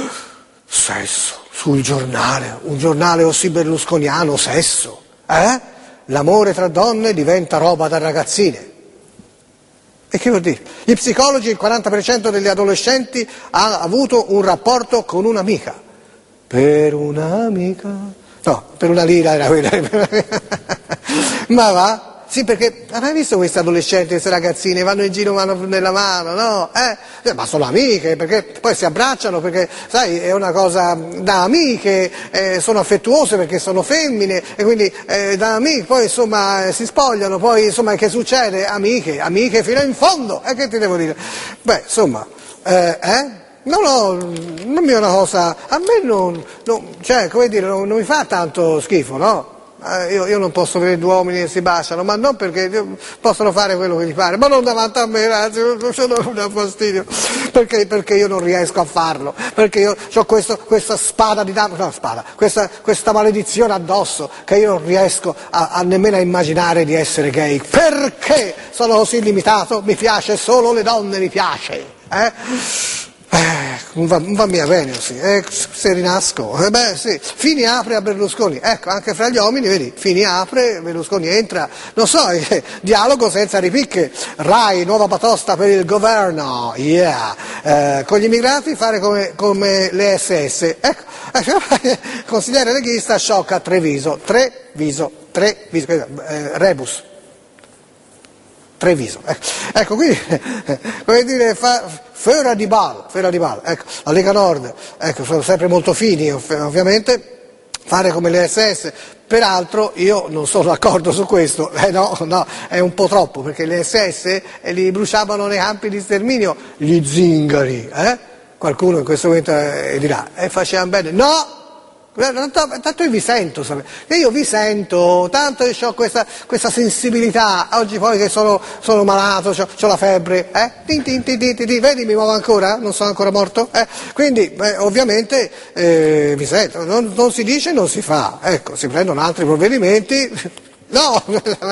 sul giornale, un giornale così berlusconiano, sesso. L'amore tra donne diventa roba da ragazzine. E che vuol dire? Gli psicologi, il 40% degli adolescenti ha avuto un rapporto con un'amica. Per un'amica? No, per una lira era quella. Ma va? Sì, perché hai visto questi adolescenti, queste ragazzine, vanno in giro mano nella mano, no? Ma sono amiche, perché poi si abbracciano, perché sai, è una cosa da amiche, sono affettuose perché sono femmine, e quindi da amiche, poi insomma si spogliano, poi insomma che succede? Amiche fino in fondo, e che ti devo dire? Insomma, No, non mi è una cosa, a me cioè, come dire, non mi fa tanto schifo, no? Io non posso vedere due uomini che si baciano, ma non perché possono fare quello che gli pare, ma non davanti a me, ragazzi, non dà fastidio, perché io non riesco a farlo, perché io ho questa spada questa maledizione addosso, che io non riesco nemmeno a immaginare di essere gay, perché sono così limitato, mi piace solo le donne, mi piace, non va mia bene così, se rinasco, sì, Fini apre a Berlusconi, ecco, anche fra gli uomini, vedi, Fini apre, Berlusconi entra, non so, dialogo senza ripicche, Rai, nuova batosta per il governo, con gli immigrati fare come le SS, ecco, consigliere leghista sciocca Treviso, Rebus. Treviso, ecco, quindi, come dire, Fera di Bal, ecco, la Lega Nord, ecco, sono sempre molto fini, ovviamente, fare come le SS, peraltro io non sono d'accordo su questo, no, è un po' troppo, perché le SS li bruciavano nei campi di sterminio, gli zingari, qualcuno in questo momento dirà, facevano bene, no! Tanto io vi sento, e io vi sento, tanto io ho questa sensibilità, oggi poi che sono malato, ho la febbre, vedi mi muovo ancora, non sono ancora morto, quindi ovviamente vi sento, non si dice, non si fa, ecco, si prendono altri provvedimenti. No!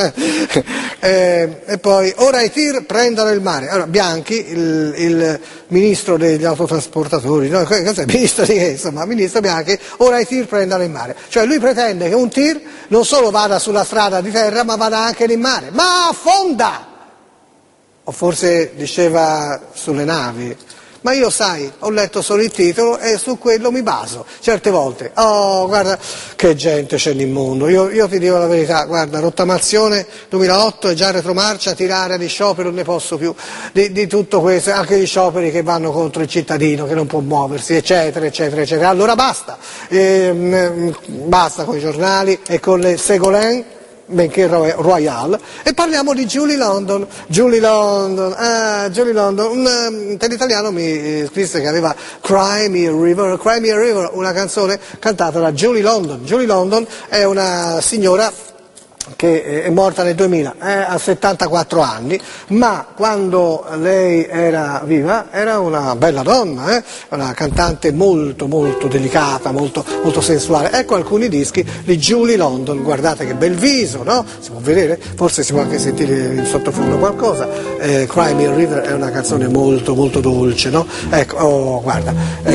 E poi, ora i tir prendano il mare. Allora, Bianchi, il ministro degli autotrasportatori, no? Cos'è? Ministro di che? Insomma, ministro Bianchi, ora i tir prendano il mare. Cioè lui pretende che un tir non solo vada sulla strada di terra, ma vada anche in mare. Ma affonda! O forse diceva sulle navi. Ma io, sai, ho letto solo il titolo e su quello mi baso, certe volte. Oh, guarda, che gente c'è nel mondo. Io ti dico la verità, guarda, rottamazione 2008 è già retromarcia, tirare di sciopero non ne posso più, di tutto questo, anche gli scioperi che vanno contro il cittadino, che non può muoversi, eccetera, eccetera, eccetera. Allora basta, basta con i giornali e con le Ségolène. benché Royale, e parliamo di Julie London. Julie London, un italiano mi scrisse che aveva Cry Me a River, una canzone cantata da Julie London. Julie London è una signora che è morta nel 2000, ha 74 anni, ma quando lei era viva era una bella donna, una cantante molto molto delicata, molto, molto sensuale. Ecco alcuni dischi di Julie London, guardate che bel viso, no? Si può vedere? Forse si può anche sentire in sottofondo qualcosa. Cry Me a River è una canzone molto molto dolce, no? Ecco, oh, guarda,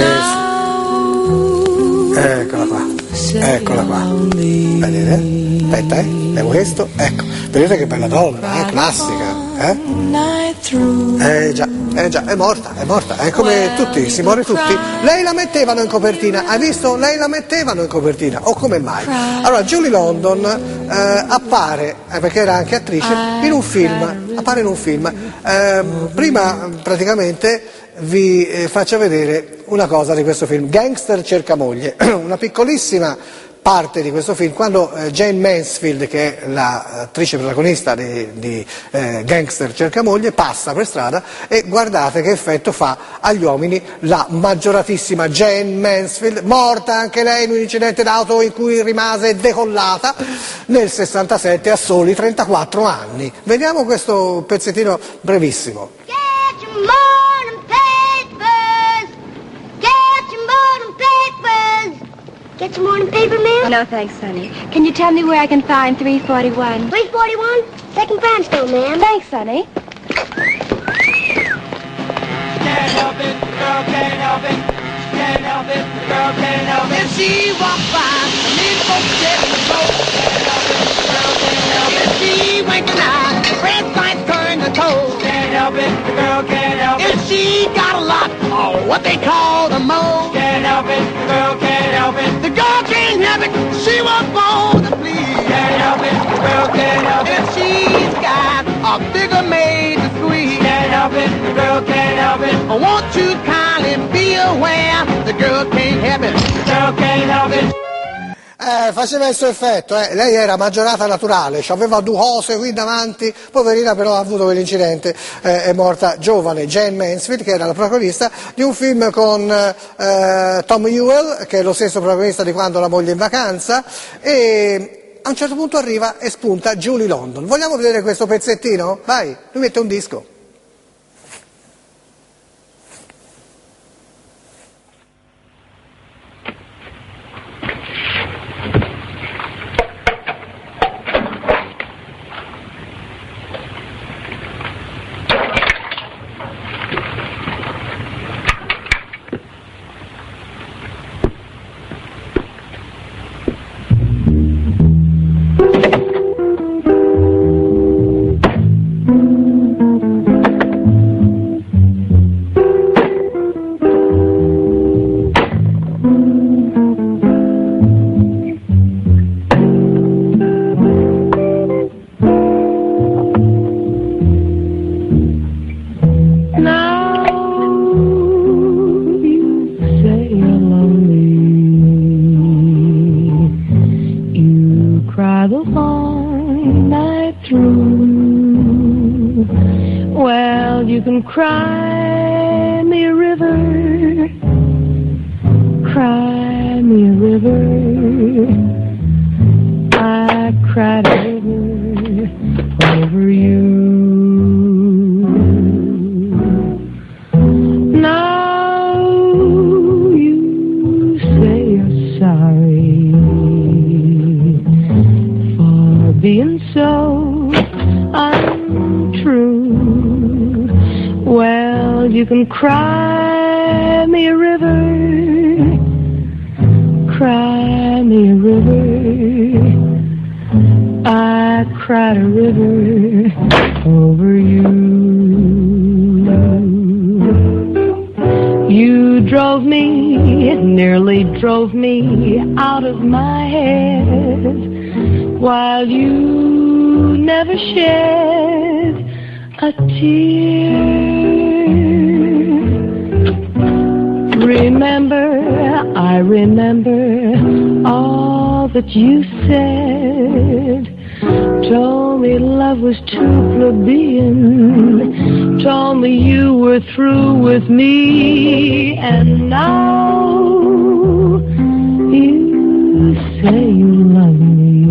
eccola qua, vedete? Aspetta, vediamo questo, ecco, vedete che bella donna, classica, già, è morta, è come tutti, si muore tutti. Lei la mettevano in copertina, hai visto? Lei la mettevano in copertina, o come mai? Allora, Julie London appare, perché era anche attrice, in un film, prima praticamente vi faccio vedere una cosa di questo film, Gangster cerca moglie, una piccolissima parte di questo film, quando Jane Mansfield, che è l'attrice protagonista di Gangster cerca moglie, passa per strada e guardate che effetto fa agli uomini la maggioratissima Jane Mansfield, morta anche lei in un incidente d'auto in cui rimase decollata nel 67 a soli 34 anni. Vediamo questo pezzettino brevissimo.
Get some morning paper, ma'am?
No, thanks, Sonny. Can you tell me where I can find 341?
341? Second brownstone, ma'am.
Thanks, Sonny.
Can't help it, the girl can't help it. Can't help it, the girl can't help it. If she walks by, the mean folks get in the boat. Can't help it, the girl can't help it. If she wink an eye, the red light turn the toe. Can't help it, the girl can't help it. If she got a lot, or what they call the mo. Can't help it, the girl can't help it. The girl can't help it, she was born to please. Can't help it, the girl can't help it. If she's got a bigger maid to squeeze. Can't help it, the girl can't help it. I want you to kindly be aware, the girl can't help it, the girl can't help it.
Faceva il suo effetto, lei era maggiorata naturale, aveva due cose qui davanti, poverina, però ha avuto quell'incidente, è morta giovane. Jane Mansfield, che era la protagonista di un film con Tom Ewell, che è lo stesso protagonista di Quando la moglie è in vacanza, e a un certo punto arriva e spunta Julie London. Vogliamo vedere questo pezzettino? Vai, lui mette un disco.
Cry me a river, cry me a river. I cried a river over you. Now you say you're sorry for being so untrue. Well, you can cry me a river, cry me a river. I cried a river over you. You drove me, nearly drove me out of my head, while you never shed a tear. Remember, I remember all that you said Told me love was too plebeian, told me you were through with me, and now you say you love me.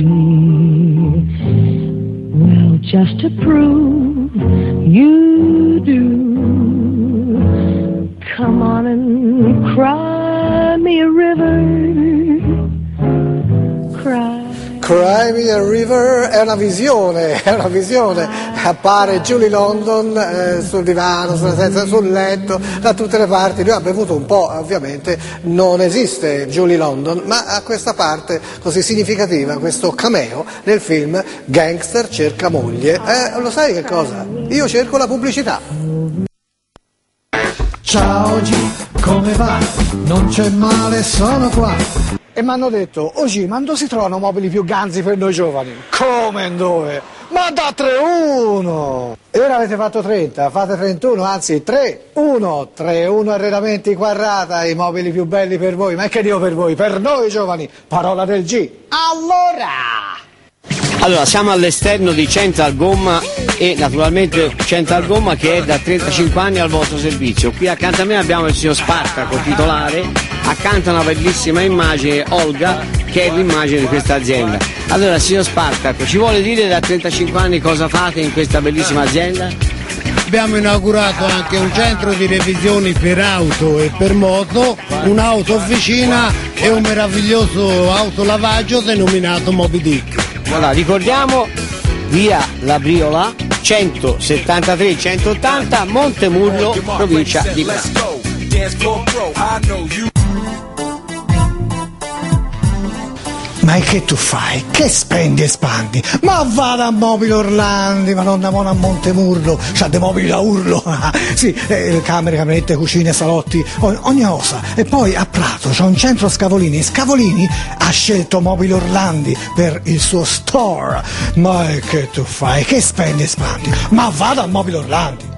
Well, just to prove you do, come on and cry me a river, cry.
Cry Me a River è una visione, appare Julie London sul divano, sul letto, da tutte le parti, lui ha bevuto un po', ovviamente non esiste Julie London, ma ha questa parte così significativa, questo cameo nel film Gangster cerca moglie. Lo sai che cosa? Io cerco la pubblicità.
Ciao G, come va? Non c'è male, sono qua.
E mi hanno detto, oggi, ma dove si trovano mobili più ganzi per noi giovani? Come dove? Ma da 3-1! E ora avete fatto 30, fate 31, anzi 3-1, 3-1 Arredamenti Quarrata, i mobili più belli per voi, ma che dico per voi? Per noi giovani, parola del G.
Allora, siamo all'esterno di Central Gomma e naturalmente Central Gomma che è da 35 anni al vostro servizio. Qui accanto a me abbiamo il signor Spartaco, titolare, accanto a una bellissima immagine, Olga, che è l'immagine di questa azienda. Allora, signor Spartaco, ci vuole dire da 35 anni cosa fate in questa bellissima azienda?
Abbiamo inaugurato anche un centro di revisioni per auto e per moto, un'auto officina e un meraviglioso autolavaggio denominato Moby Dick.
Allora, ricordiamo, via La Briola, 173-180, Montemurlo, provincia di Milano.
Ma che tu fai? Che spendi e spandi? Ma vada a Mobili Orlandi, ma non da a Montemurlo, c'ha dei mobili da urlo, sì, camere, camerette, cucine, salotti, ogni cosa. E poi a Prato c'è un centro Scavolini, Scavolini ha scelto Mobili Orlandi per il suo store. Ma che tu fai? Che spendi e spandi? Ma vada a Mobili Orlandi,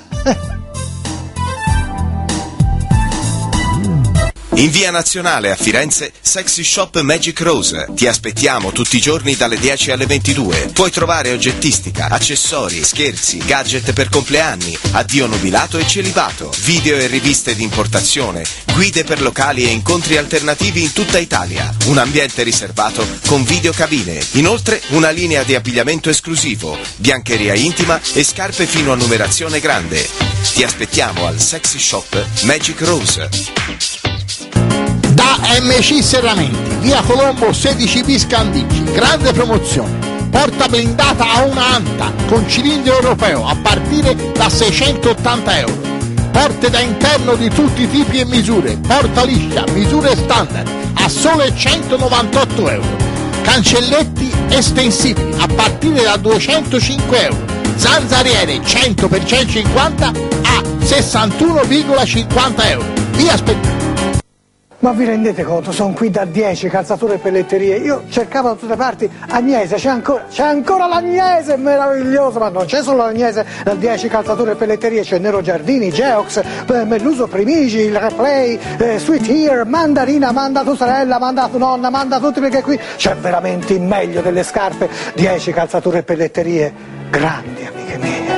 In via Nazionale a Firenze, Sexy Shop Magic Rose. Ti aspettiamo tutti i giorni dalle 10 alle 22. Puoi trovare oggettistica, accessori, scherzi, gadget per compleanni, addio nubilato e celibato, video e riviste di importazione, guide per locali e incontri alternativi in tutta Italia. Un ambiente riservato con videocabine. Inoltre una linea di abbigliamento esclusivo, biancheria intima e scarpe fino a numerazione grande. Ti aspettiamo al Sexy Shop Magic Rose.
Da MC Serramenti, via Colombo 16 bis Candici, grande promozione, porta blindata a una anta con cilindro europeo a partire da 680 euro, porte da interno di tutti i tipi e misure, porta liscia, misure standard a sole 198 euro, cancelletti estensibili a partire da 205 euro, zanzariere 100 per 150 a 61,50 euro. Vi aspettiamo.
Ma vi rendete conto? Sono qui da 10, calzature e pelletterie. Io cercavo da tutte parti Agnese, c'è ancora l'Agnese, meraviglioso, ma non c'è solo l'Agnese da 10, calzature e pelletterie, c'è Nero Giardini, Geox, Melluso Primigi, il Replay, Sweet Ear, Mandarina, manda tua sorella, manda tua nonna, manda tutti, perché qui c'è veramente il meglio delle scarpe, 10 calzature e pelletterie, grandi amiche mie.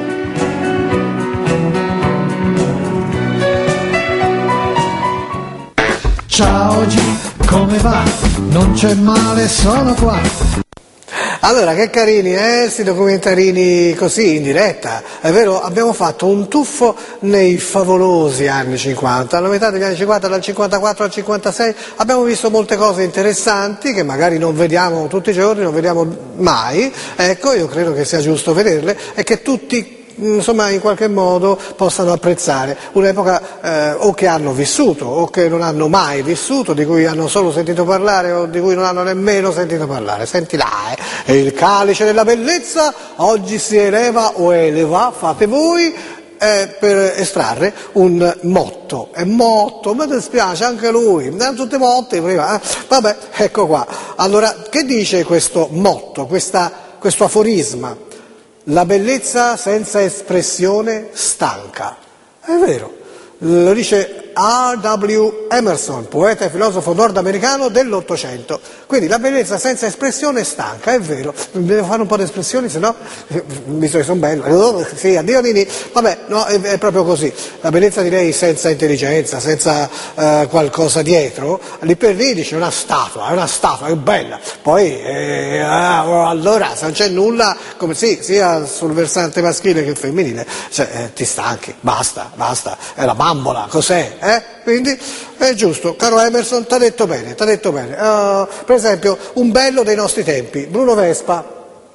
Ciao G, come va? Non c'è male, sono qua.
Allora, che carini, sti documentarini così in diretta, è vero, abbiamo fatto un tuffo nei favolosi anni 50, alla metà degli anni 50, dal 54 al 56, abbiamo visto molte cose interessanti che magari non vediamo tutti i giorni, non vediamo mai, ecco, io credo che sia giusto vederle e che tutti insomma in qualche modo possano apprezzare un'epoca o che hanno vissuto o che non hanno mai vissuto, di cui hanno solo sentito parlare o di cui non hanno nemmeno sentito parlare. Senti là, e il calice della bellezza oggi si eleva o eleva, fate voi, per estrarre un motto. È motto, mi dispiace, anche lui, danno tutti motti prima, vabbè, ecco qua. Allora, che dice questo motto, questo aforisma? La bellezza senza espressione stanca. È vero, lo dice R.W. Emerson, poeta e filosofo nordamericano dell'Ottocento. Quindi la bellezza senza espressione è stanca, è vero. Devo fare un po' di espressioni, se no, visto che sono bello, sì, addio Nini. Vabbè, no, è proprio così. La bellezza direi senza intelligenza, senza qualcosa dietro, lì per lì dice è una statua, è bella. Poi, allora, se non c'è nulla, come sì, sia sul versante maschile che femminile, cioè, ti stanchi, basta, è la bambola, cos'è? Quindi è giusto, caro Emerson, t'ha detto bene. Per esempio, un bello dei nostri tempi, Bruno Vespa.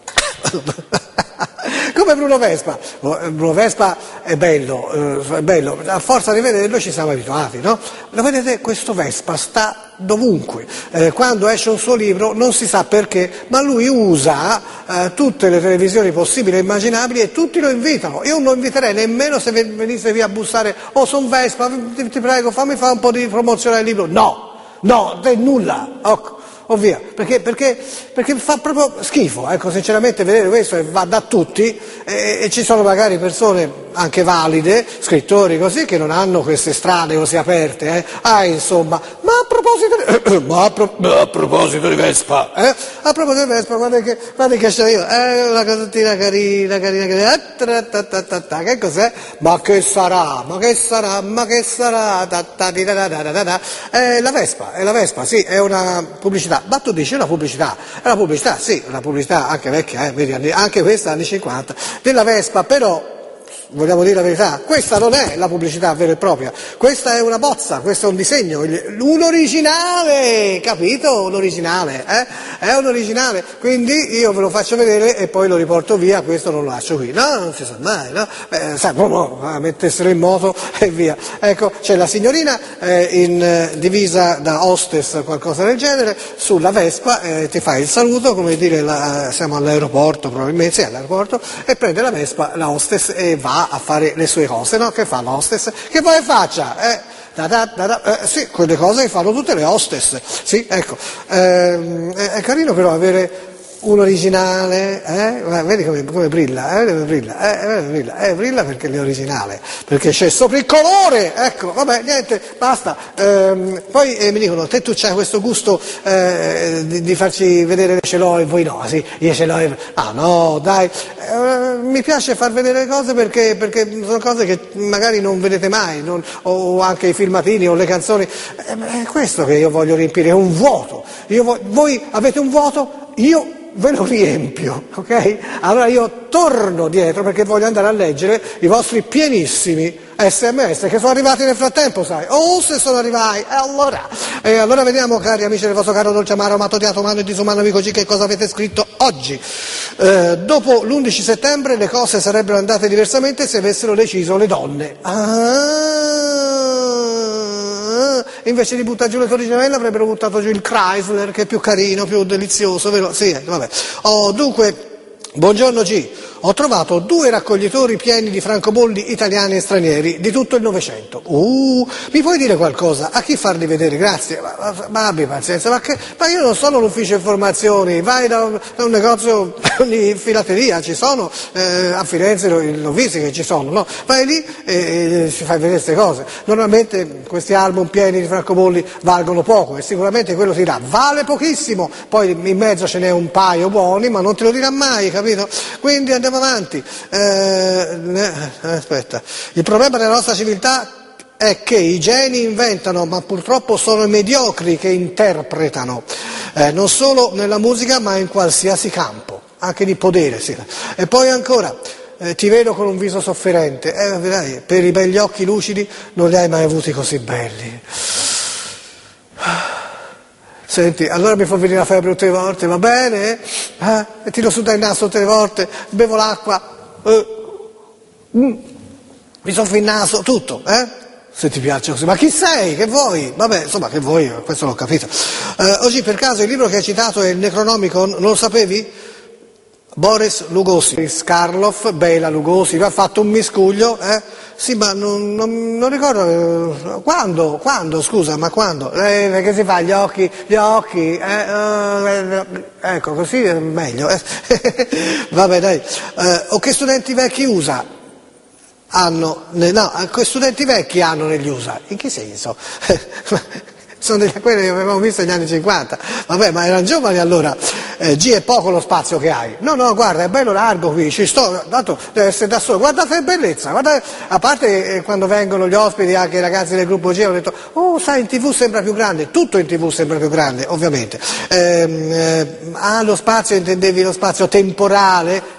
Come Bruno Vespa? Bruno Vespa è bello, a forza di vederlo ci siamo abituati, no? Lo vedete, questo Vespa sta dovunque, quando esce un suo libro non si sa perché, ma lui usa tutte le televisioni possibili e immaginabili e tutti lo invitano. Io non lo inviterei nemmeno se venisse via a bussare, son Vespa, ti prego fammi fare un po' di promozione al libro. No, nulla, o via, perché fa proprio schifo, sinceramente vedere questo e va da tutti e ci sono magari persone anche valide, scrittori così, che non hanno queste strade così aperte, insomma, ma a proposito di Vespa, guarda che c'ho io, una cosettina carina, che cos'è? Ma che sarà? È la Vespa, sì, è una pubblicità. Ma tu dici è una pubblicità, sì, una pubblicità anche vecchia, anche questa anni 50, della Vespa, però vogliamo dire la verità, questa non è la pubblicità vera e propria, questa è una bozza, questo è un disegno, un originale, capito? Un originale, è un originale, quindi io ve lo faccio vedere e poi lo riporto via, questo non lo lascio qui, no, non si sa mai, no? Mettessero in moto e via. Ecco, c'è la signorina in divisa da hostess, qualcosa del genere, sulla Vespa, ti fa il saluto, come dire, siamo all'aeroporto probabilmente, sì, all'aeroporto, e prende la Vespa, la hostess, e va a fare le sue cose, no? Che fa l'hostess? Che poi faccia? Sì, quelle cose che fanno tutte le hostess, sì, ecco. È carino però avere un originale, vedi come brilla, brilla perché è originale, perché c'è sopra il colore, ecco, vabbè, niente, basta. Poi mi dicono, te tu c'hai questo gusto di farci vedere che ce l'ho e voi no, sì, io ce l'ho no, dai, mi piace far vedere le cose perché sono cose che magari non vedete mai, o anche i filmatini o le canzoni, è questo che io voglio riempire, è un vuoto, voi avete un vuoto, io ve lo riempio, ok? Allora io torno dietro perché voglio andare a leggere i vostri pienissimi SMS che sono arrivati nel frattempo, sai? Se sono arrivati, allora vediamo, cari amici del vostro caro dolce amaro, amato, odiato, umano e disumano amico G, che cosa avete scritto oggi. Dopo l'11 settembre le cose sarebbero andate diversamente se avessero deciso le donne. Invece di buttare giù le Torri Gemelle avrebbero buttato giù il Chrysler, che è più carino, più delizioso, vero? Sì, vabbè. Dunque, buongiorno G. Ho trovato 2 raccoglitori pieni di francobolli italiani e stranieri di tutto il Novecento. Mi puoi dire qualcosa? A chi farli vedere? Grazie. Ma abbi pazienza, ma io non sono l'ufficio informazioni, vai da un negozio di filateria, ci sono, a Firenze l'ho visto che ci sono, no? Vai lì e ci fai vedere queste cose. Normalmente questi album pieni di francobolli valgono poco e sicuramente quello ti dirà, vale pochissimo, poi in mezzo ce n'è un paio buoni, ma non te lo dirà mai, capito? Quindi andiamo avanti. Aspetta. Il problema della nostra civiltà è che i geni inventano, ma purtroppo sono i mediocri che interpretano, non solo nella musica ma in qualsiasi campo, anche di podere. Sì. E poi ancora, ti vedo con un viso sofferente, vedrai, per i begli occhi lucidi non li hai mai avuti così belli. Senti, allora mi fa venire la febbre tutte le volte, va bene? E tiro su dal naso tutte le volte, bevo l'acqua, mi soffio il naso, tutto, Se ti piace così. Ma chi sei? Che vuoi? Vabbè, insomma, che vuoi? Questo l'ho capito. Oggi per caso il libro che hai citato è il Necronomicon, non lo sapevi? Boris Lugosi, Skarloff, Bela Lugosi, ha fatto un miscuglio, Sì, ma non ricordo quando, scusa, ma quando? Perché si fa gli occhi, ecco, così è meglio. Vabbè, dai. O che studenti vecchi USA hanno, no, che studenti vecchi hanno negli USA? In che senso? sono quelle che avevamo visto negli anni 50, vabbè, ma erano giovani allora. G è poco lo spazio che hai, no, guarda, è bello largo qui, ci sto, tanto deve essere da solo, guardate che bellezza, guardate, a parte quando vengono gli ospiti, anche i ragazzi del gruppo G hanno detto, oh sai, in TV sembra più grande, tutto in TV sembra più grande, ovviamente. Lo spazio, intendevi lo spazio temporale,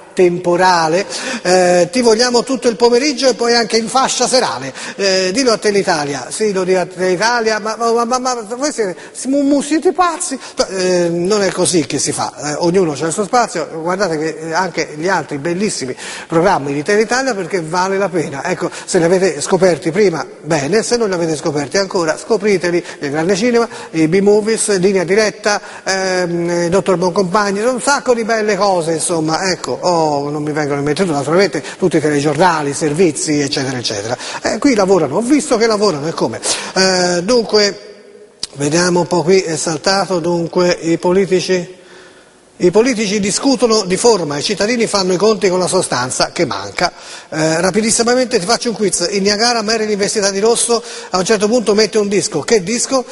ti vogliamo tutto il pomeriggio e poi anche in fascia serale, dillo a Telitalia, sì, lo dico a Telitalia, ma voi siete pazzi, non è così che si fa, ognuno c'ha il suo spazio, guardate che anche gli altri bellissimi programmi di Telitalia, perché vale la pena, ecco, se li avete scoperti prima, bene, se non li avete scoperti ancora, scopriteli, il Grande Cinema, i B-Movies, Linea Diretta, Dottor Boncompagni, un sacco di belle cose, insomma, ecco, non mi vengono in mente naturalmente tutti i telegiornali, servizi, eccetera, eccetera. Qui lavorano, ho visto che lavorano, e come? Dunque, vediamo un po' qui, è saltato, dunque, i politici discutono di forma, i cittadini fanno i conti con la sostanza che manca. Rapidissimamente ti faccio un quiz. In Niagara Marilyn vestita di rosso a un certo punto mette un disco. Che disco?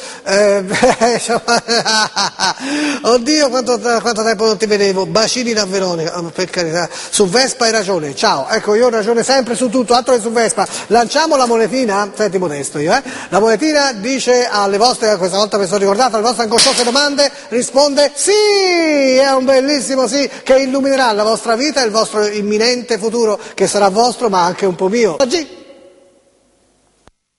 Oddio, quanto tempo non ti vedevo. Bacini da Veronica, per carità. Su Vespa hai ragione, ciao. Ecco, io ho ragione sempre su tutto, altro che su Vespa. Lanciamo la monetina, senti modesto io, La monetina dice alle vostre, questa volta mi sono ricordato, alle vostre angosciose domande, risponde sì, è un bellissimo sì, che illuminerà la vostra vita e il vostro imminente futuro, che sarà vostro ma anche un po' mio. Oggi